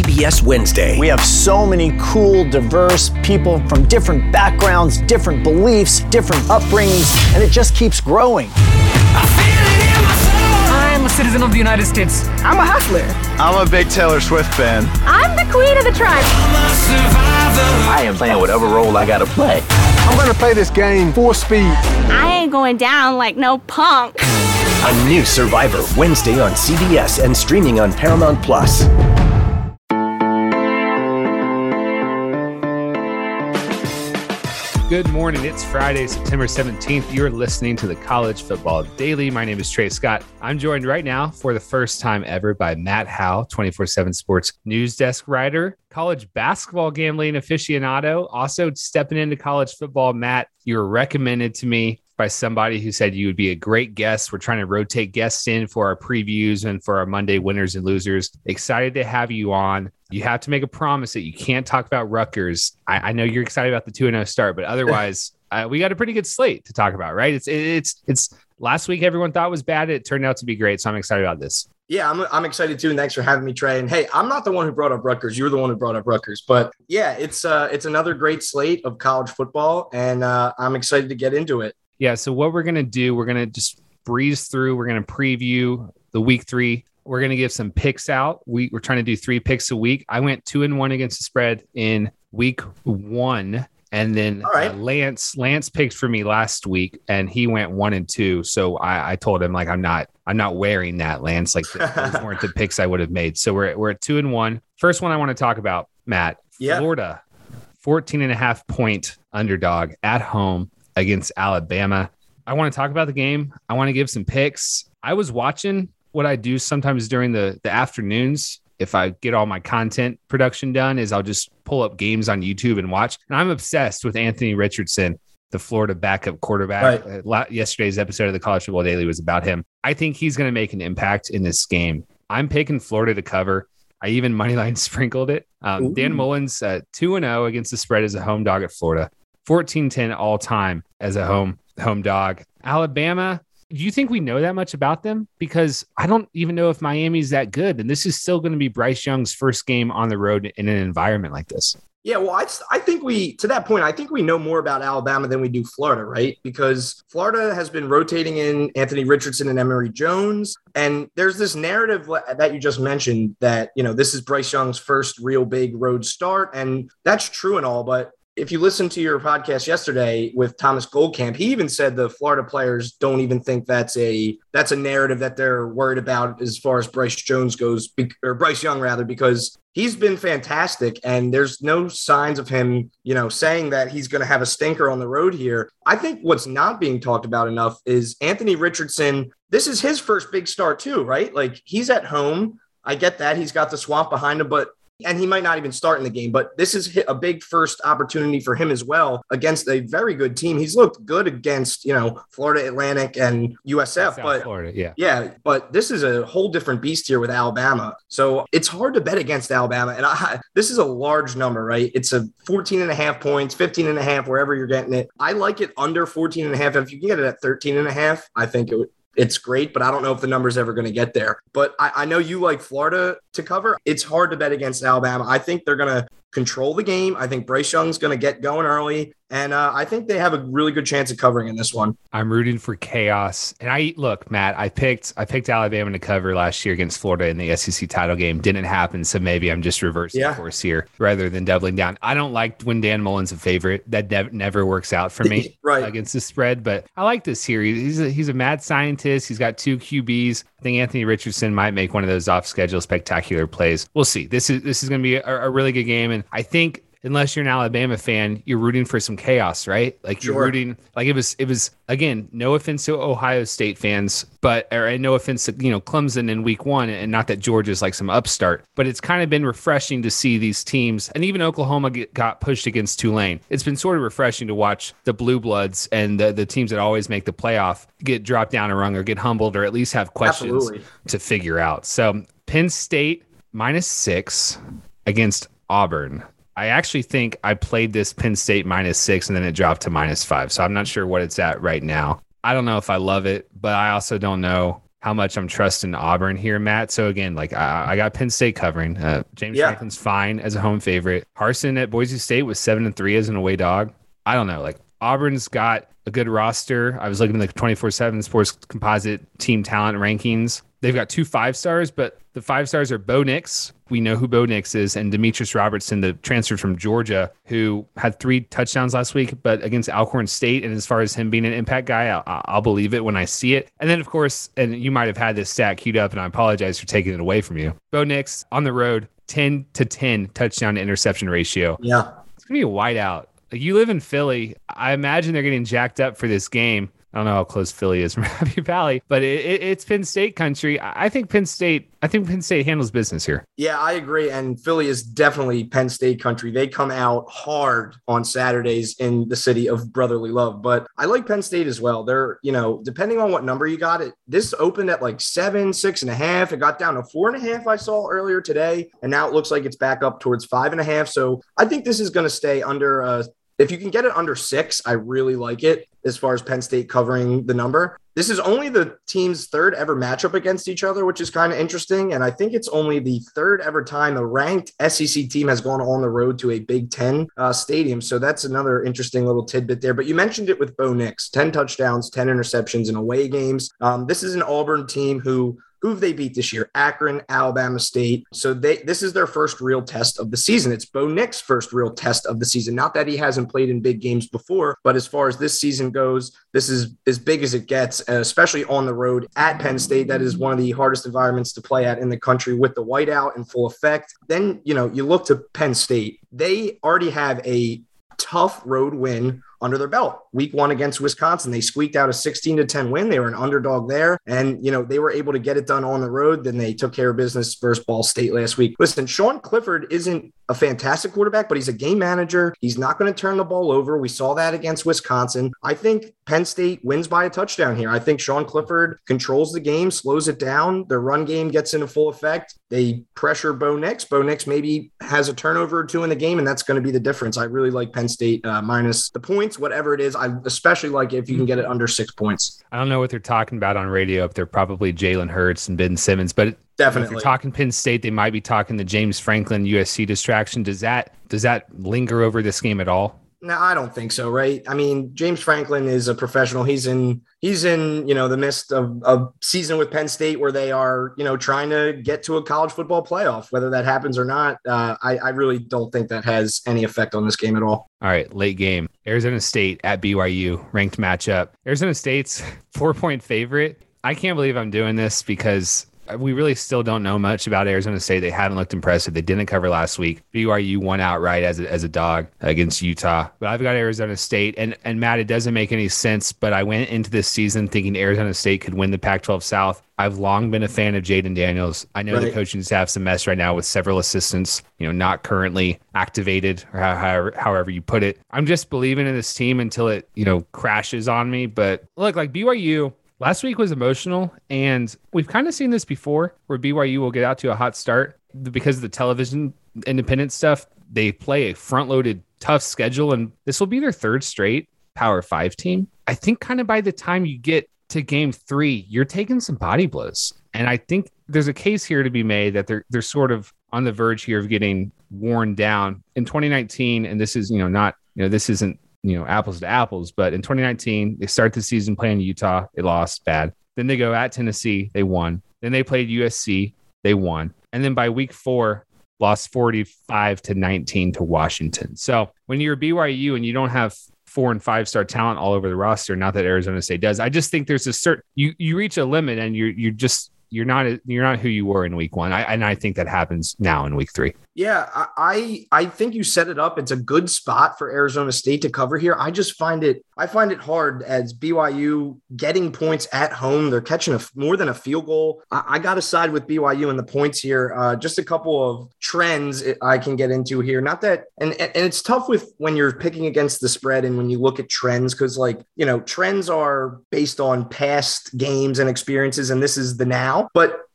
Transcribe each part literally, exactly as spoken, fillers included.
C B S Wednesday. We have so many cool, diverse people from different backgrounds, different beliefs, different upbringings, and it just keeps growing. I'm a citizen of the United States. I'm a hustler. I'm a big Taylor Swift fan. I'm the queen of the tribe. I am playing whatever role I gotta play. I'm gonna play this game full speed. I ain't going down like no punk. A new Survivor Wednesday on C B S and streaming on Paramount Plus. Good morning. It's Friday, September seventeenth. You're listening to the College Football Daily. My name is Trey Scott. I'm joined right now for the first time ever by Matt Howe, twenty-four seven Sports news desk writer, college basketball gambling aficionado, also stepping into college football. Matt, you were recommended to me by somebody who said you would be a great guest. We're trying to rotate guests in for our previews and for our Monday winners and losers. Excited to have you on. You have to make a promise that you can't talk about Rutgers. I, I know you're excited about the two and oh start, but otherwise, uh, we got a pretty good slate to talk about, right? It's it's it's last week everyone thought was bad. It turned out to be great, so I'm excited about this. Yeah, I'm I'm excited too, and thanks for having me, Trey. And hey, I'm not the one who brought up Rutgers. You were the one who brought up Rutgers. But yeah, it's uh it's another great slate of college football, and uh, I'm excited to get into it. Yeah, so what we're gonna do, we're gonna just breeze through. We're gonna preview the week three. We're going to give some picks out. We, we're trying to do three picks a week. I went two and one against the spread in week one. And then right. uh, Lance, Lance picked for me last week and he went one and two. So I, I told him like, I'm not, I'm not wearing that, Lance. Like those weren't the picks I would have made. So we're, we're at two and one. First one I want to talk about, Matt, yeah. Florida, fourteen and a half point underdog at home against Alabama. I want to talk about the game. I want to give some picks. I was watching what I do sometimes during the, the afternoons, if I get all my content production done, is I'll just pull up games on YouTube and watch. And I'm obsessed with Anthony Richardson, the Florida backup quarterback. Right. Uh, yesterday's episode of the College Football Daily was about him. I think he's going to make an impact in this game. I'm picking Florida to cover. I even moneyline sprinkled it. Um, Dan Mullins, uh, two and oh against the spread as a home dog at Florida. fourteen ten all time as a home home dog. Alabama, do you think we know that much about them? Because I don't even know if Miami's that good. And this is still going to be Bryce Young's first game on the road in an environment like this. Yeah, well, I, I think we, to that point, I think we know more about Alabama than we do Florida, right? Because Florida has been rotating in Anthony Richardson and Emory Jones. And there's this narrative that you just mentioned that, you know, this is Bryce Young's first real big road start. And that's true and all, but if you listen to your podcast yesterday with Thomas Goldkamp, he even said the Florida players don't even think that's a that's a narrative that they're worried about as far as Bryce Jones goes, or Bryce Young rather, because he's been fantastic and there's no signs of him, you know, saying that he's going to have a stinker on the road here. I think what's not being talked about enough is Anthony Richardson. This is his first big start too, right? Like he's at home. I get that he's got the swamp behind him, but and he might not even start in the game, but this is a big first opportunity for him as well against a very good team. He's looked good against, you know, Florida Atlantic and U S F, South but Florida, yeah, yeah, but this is a whole different beast here with Alabama. So it's hard to bet against Alabama. And I, this is a large number, right? It's a fourteen and a half points, fifteen and a half, wherever you're getting it. I like it under fourteen and a half. If you can get it at thirteen and a half, I think it would. It's great, but I don't know if the number's ever going to get there. But I, I know you like Florida to cover. It's hard to bet against Alabama. I think they're going to control the game. I think Bryce Young's going to get going early. And uh, I think they have a really good chance of covering in this one. I'm rooting for chaos. And I look, Matt, I picked I picked Alabama to cover last year against Florida in the S E C title game. Didn't happen. So maybe I'm just reversing yeah. course here rather than doubling down. I don't like when Dan Mullen's a favorite. That nev- never works out for me right. against the spread. But I like this here. He's a, he's a mad scientist. He's got two Q Bs. I think Anthony Richardson might make one of those off-schedule spectacular plays. We'll see. This is this is going to be a, a really good game. And I think unless you're an Alabama fan, you're rooting for some chaos, right? Like you're sure. rooting, like it was, it was again, no offense to Ohio State fans, but, or no offense to, you know, Clemson in week one, and not that Georgia's like some upstart, but it's kind of been refreshing to see these teams, and even Oklahoma get, got pushed against Tulane. It's been sort of refreshing to watch the Blue Bloods and the, the teams that always make the playoff get dropped down a rung or get humbled, or at least have questions Absolutely. to figure out. So Penn State minus six against Auburn. I actually think I played this Penn State minus six and then it dropped to minus five. So I'm not sure what it's at right now. I don't know if I love it, but I also don't know how much I'm trusting Auburn here, Matt. So again, like I, I got Penn State covering. Uh, James Yeah. Franklin's fine as a home favorite. Harsin at Boise State was seven and three as an away dog. I don't know. Like Auburn's got a good roster. I was looking at the twenty-four seven Sports Composite team talent rankings. They've got two five stars, but the five stars are Bo Nix. We know who Bo Nix is, and Demetrius Robertson, the transfer from Georgia, who had three touchdowns last week, but against Alcorn State. And as far as him being an impact guy, I'll, I'll believe it when I see it. And then, of course, and you might have had this stat queued up, and I apologize for taking it away from you. Bo Nix on the road, ten to ten touchdown to interception ratio. Yeah. It's going to be a whiteout. Like you live in Philly. I imagine they're getting jacked up for this game. I don't know how close Philly is from Happy Valley, but it, it, it's Penn State country. I think Penn State, I think Penn State handles business here. Yeah, I agree. And Philly is definitely Penn State country. They come out hard on Saturdays in the city of brotherly love. But I like Penn State as well. They're, you know, depending on what number you got it, this opened at like seven, six and a half. It got down to four and a half I saw earlier today. And now it looks like it's back up towards five and a half. So I think this is going to stay under uh if you can get it under six, I really like it as far as Penn State covering the number. This is only the team's third ever matchup against each other, which is kind of interesting. And I think it's only the third ever time a ranked S E C team has gone on the road to a Big Ten uh, stadium. So that's another interesting little tidbit there. But you mentioned it with Bo Nix, ten touchdowns, ten interceptions in away games. Um, this is an Auburn team who Who have they beat this year? Akron, Alabama State. So they this is their first real test of the season. It's Bo Nix's first real test of the season. Not that he hasn't played in big games before, but as far as this season goes, this is as big as it gets, especially on the road at Penn State. That is one of the hardest environments to play at in the country with the whiteout in full effect. Then, you know, you look to Penn State. They already have a tough road win under their belt. Week one against Wisconsin, they squeaked out a sixteen to ten win. They were an underdog there. And, you know, they were able to get it done on the road. Then they took care of business versus Ball State last week. Listen, Sean Clifford isn't a fantastic quarterback, but he's a game manager. He's not going to turn the ball over. We saw that against Wisconsin. I think Penn State wins by a touchdown here. I think Sean Clifford controls the game, slows it down. Their run game gets into full effect. They pressure Bo Nix. Bo Nix maybe has a turnover or two in the game, and that's going to be the difference. I really like Penn State uh, minus the points, whatever it is. I especially like it if you can get it under six points. I don't know what they're talking about on radio. If they're probably Jalen Hurts and Ben Simmons, but definitely, if they're talking Penn State, they might be talking the James Franklin U S C distraction. Does that does that linger over this game at all? No, I don't think so, right? I mean, James Franklin is a professional. He's in, he's in, you know, the midst of a season with Penn State where they are, you know, trying to get to a college football playoff. Whether that happens or not, uh, I, I really don't think that has any effect on this game at all. All right, late game. Arizona State at B Y U, ranked matchup. Arizona State's four-point favorite. I can't believe I'm doing this because we really still don't know much about Arizona State. They haven't looked impressive. They didn't cover last week. B Y U won outright as a, as a dog against Utah. But I've got Arizona State. And, and Matt, it doesn't make any sense, but I went into this season thinking Arizona State could win the Pac twelve South. I've long been a fan of Jaden Daniels. I know right. the coaching staff's a mess right now with several assistants, you know, not currently activated or however, however you put it. I'm just believing in this team until it, you know, crashes on me. But look, like B Y U, last week was emotional, and we've kind of seen this before where B Y U will get out to a hot start because of the television independent stuff. They play a front-loaded, tough schedule, and this will be their third straight Power Five team. I think kind of by the time you get to game three, you're taking some body blows. And I think there's a case here to be made that they're they're sort of on the verge here of getting worn down. In twenty nineteen, and this is, you know, not, you know, this isn't, you know, apples to apples, but in twenty nineteen, they start the season playing Utah. They lost bad. Then they go at Tennessee. They won. Then they played U S C. They won. And then by week four, lost forty-five to nineteen to Washington. So when you're B Y U and you don't have four and five star talent all over the roster, not that Arizona State does, I just think there's a certain, you, you reach a limit and you're, you're just, you're not, you're not who you were in week one. I, and I think that happens now in week three. Yeah, I I think you set it up. It's a good spot for Arizona State to cover here. I just find it I find it hard as B Y U getting points at home. They're catching a, more than a field goal. I, I got to side with B Y U in the points here. Uh, just a couple of trends I can get into here. Not that, and and it's tough with when you're picking against the spread and when you look at trends because, like, you know, trends are based on past games and experiences, and this is the now. But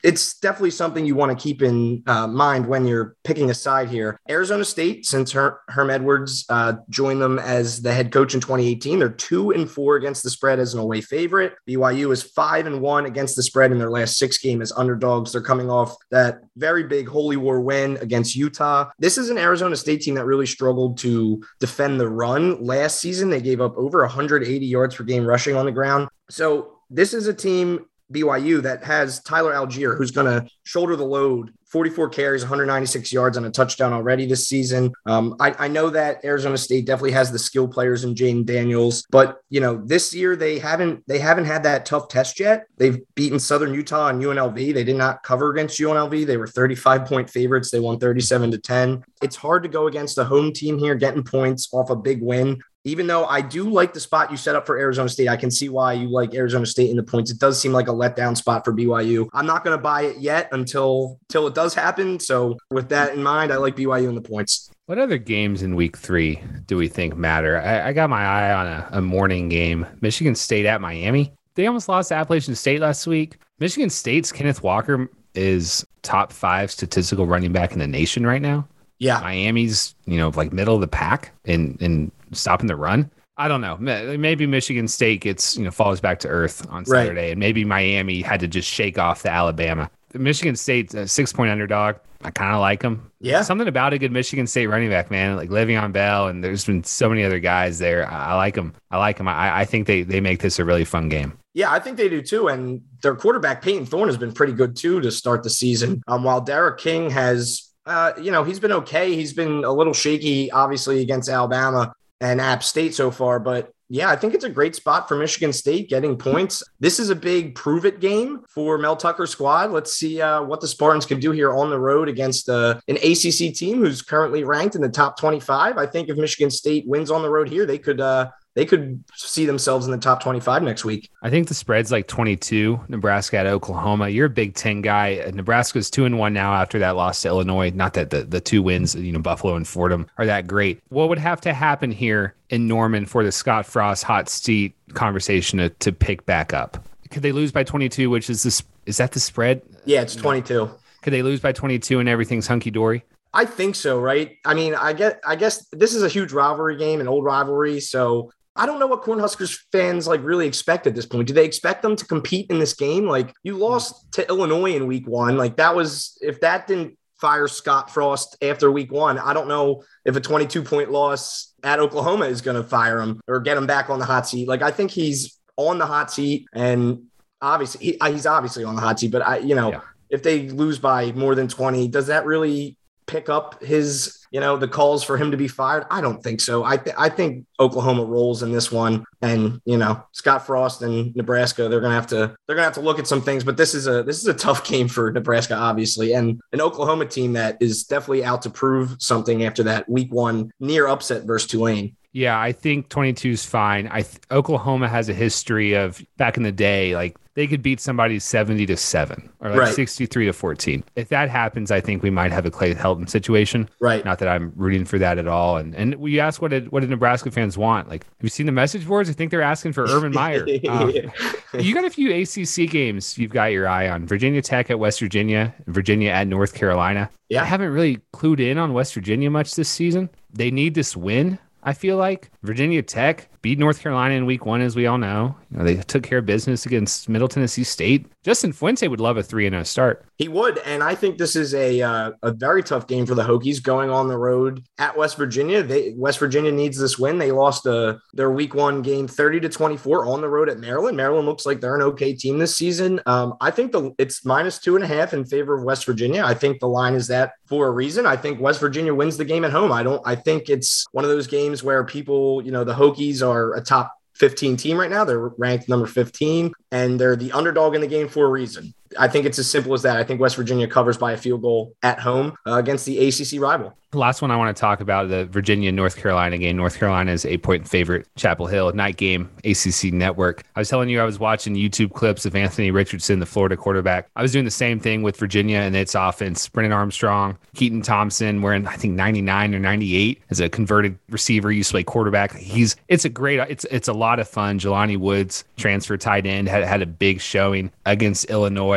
it's definitely something you want to keep in uh, mind when you're picking a side here. Arizona State, since Her- Herm Edwards uh, joined them as the head coach in twenty eighteen, they're two and four against the spread as an away favorite. B Y U is five and one against the spread in their last six games as underdogs. They're coming off that very big Holy War win against Utah. This is an Arizona State team that really struggled to defend the run. Last season, they gave up over one hundred eighty yards per game rushing on the ground. So this is a team, B Y U, that has Tyler Algier, who's going to shoulder the load, forty-four carries, one hundred ninety-six yards and a touchdown already this season. Um, I, I know that Arizona State definitely has the skill players in Jaden Daniels, but you know, this year they haven't they haven't had that tough test yet. They've beaten Southern Utah and U N L V. They did not cover against U N L V. They were thirty-five point favorites. They won thirty-seven to ten. It's hard to go against a home team here, getting points off a big win. Even though I do like the spot you set up for Arizona State, I can see why you like Arizona State in the points. It does seem like a letdown spot for B Y U. I'm not going to buy it yet until, until it does happen. So with that in mind, I like B Y U in the points. What other games in week three do we think matter? I, I got my eye on a, a morning game. Michigan State at Miami. They almost lost to Appalachian State last week. Michigan State's Kenneth Walker is top five statistical running back in the nation right now. Yeah. Miami's, you know, like middle of the pack in, in stopping the run. I don't know. Maybe Michigan State gets, you know, falls back to earth on Saturday, right. And maybe Miami had to just shake off the Alabama. Michigan State's a six point underdog. I kind of like them. Yeah. Something about a good Michigan State running back, man, like Le'Veon Bell. And there's been so many other guys there. I, I like them. I like them. I, I think they, they make this a really fun game. Yeah, I think they do too. And their quarterback, Peyton Thorne, has been pretty good too to start the season. Um, while Derek King has, Uh, you know, he's been okay. He's been a little shaky, obviously, against Alabama and App State so far. But yeah, I think it's a great spot for Michigan State getting points. This is a big prove it game for Mel Tucker's squad. Let's see uh, what the Spartans can do here on the road against uh, an A C C team who's currently ranked in the top twenty-five. I think if Michigan State wins on the road here, they could uh, they could see themselves in the top twenty-five next week. I think the spread's like twenty-two, Nebraska at Oklahoma. You're a Big Ten guy. Nebraska's two and one now after that loss to Illinois. Not that the, the two wins, you know, Buffalo and Fordham are that great. What would have to happen here in Norman for the Scott Frost hot seat conversation to, to pick back up? Could they lose by twenty-two, which is this, is that the spread? Yeah, it's twenty-two. Could they lose by twenty-two and everything's hunky-dory? I think so, right? I mean, I get, I guess this is a huge rivalry game, an old rivalry. So I don't know what Cornhuskers fans like really expect at this point. Do they expect them to compete in this game? Like, you lost to Illinois in week one. Like, that was, if that didn't fire Scott Frost after week one, I don't know if a twenty-two point loss at Oklahoma is going to fire him or get him back on the hot seat. Like, I think he's on the hot seat, and obviously he, he's obviously on the hot seat, but I, you know, yeah. If they lose by more than twenty, does that really pick up his, you know, the calls for him to be fired? I don't think so. I th- I think Oklahoma rolls in this one, and you know, Scott Frost and Nebraska, they're gonna have to they're gonna have to look at some things. But this is a this is a tough game for Nebraska, obviously, and an Oklahoma team that is definitely out to prove something after that week one near upset versus Tulane. Yeah, I think twenty-two is fine. I th- Oklahoma has a history of back in the day, like they could beat somebody seventy to seven or like right. sixty-three to fourteen. If that happens, I think we might have a Clay Helton situation. Right. Not that I'm rooting for that at all. And and we ask what did what did Nebraska fans want? Like, have you seen the message boards? I think they're asking for Urban Meyer. Um, you got a few A C C games you've got your eye on. Virginia Tech at West Virginia, Virginia at North Carolina. Yeah. I haven't really clued in on West Virginia much this season. They need this win. I feel like Virginia Tech beat North Carolina in week one, as we all know. You know, they took care of business against Middle Tennessee State. Justin Fuente would love a three and oh start. He would, and I think this is a uh, a very tough game for the Hokies going on the road at West Virginia. They West Virginia needs this win. They lost uh, their week one game thirty to twenty-four on the road at Maryland. Maryland looks like they're an okay team this season. Um, I think the it's minus two and a half in favor of West Virginia. I think the line is that for a reason. I think West Virginia wins the game at home. I don't. I think it's one of those games where people, you know, the Hokies are a top fifteen team right now. They're ranked number fifteen, and they're the underdog in the game for a reason. I think it's as simple as that. I think West Virginia covers by a field goal at home uh, against the A C C rival. The last one I want to talk about, the Virginia-North Carolina game. North Carolina is eight-point favorite. Chapel Hill, night game, A C C Network. I was telling you I was watching YouTube clips of Anthony Richardson, the Florida quarterback. I was doing the same thing with Virginia and its offense. Brennan Armstrong, Keaton Thompson, wearing, I think, ninety-nine or ninety-eight as a converted receiver. Used to play quarterback. He's It's a great, it's it's a lot of fun. Jelani Woods, transfer tight end, had, had a big showing against Illinois.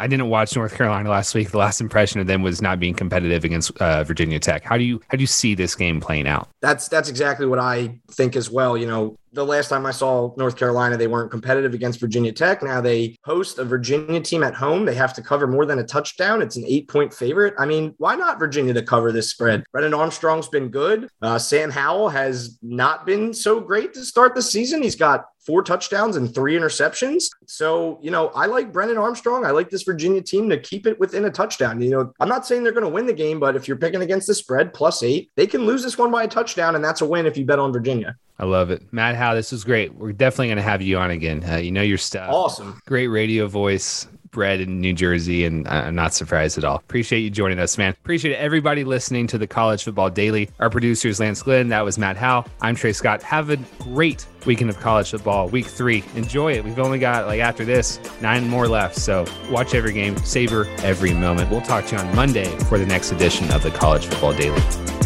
I didn't watch North Carolina last week. The last impression of them was not being competitive against uh, Virginia Tech. How do you how do you see this game playing out? That's that's exactly what I think as well. You know, the last time I saw North Carolina, they weren't competitive against Virginia Tech. Now they host a Virginia team at home. They have to cover more than a touchdown. It's an eight-point favorite. I mean, why not Virginia to cover this spread? Brennan Armstrong's been good. Uh, Sam Howell has not been so great to start the season. He's got four touchdowns and three interceptions. So, you know, I like Brennan Armstrong. I like this Virginia team to keep it within a touchdown. You know, I'm not saying they're going to win the game, but if you're picking against the spread plus eight, they can lose this one by a touchdown, and that's a win if you bet on Virginia. I love it. Matt Howe, this was great. We're definitely going to have you on again. Uh, you know your stuff. Awesome. Great radio voice. Bred in New Jersey, and I'm not surprised at all. Appreciate you joining us, man. Appreciate everybody listening to the College Football Daily. Our producer is Lance Glenn. That was Matt Howe. I'm Trey Scott. Have a great weekend of college football, week three. Enjoy it. We've only got, like, after this, nine more left. So watch every game, savor every moment. We'll talk to you on Monday for the next edition of the College Football Daily.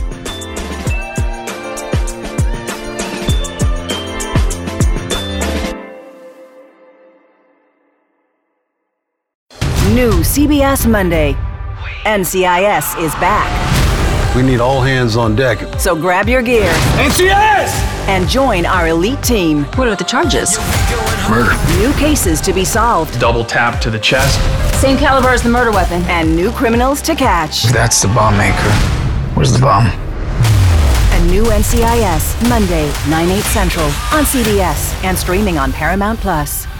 New C B S Monday. N C I S is back. We need all hands on deck. So grab your gear. N C I S! And join our elite team. What are the charges? Murder. New cases to be solved. Double tap to the chest. Same caliber as the murder weapon. And new criminals to catch. That's the bomb maker. Where's the bomb? A new N C I S, Monday, nine, eight Central on C B S and streaming on Paramount Plus.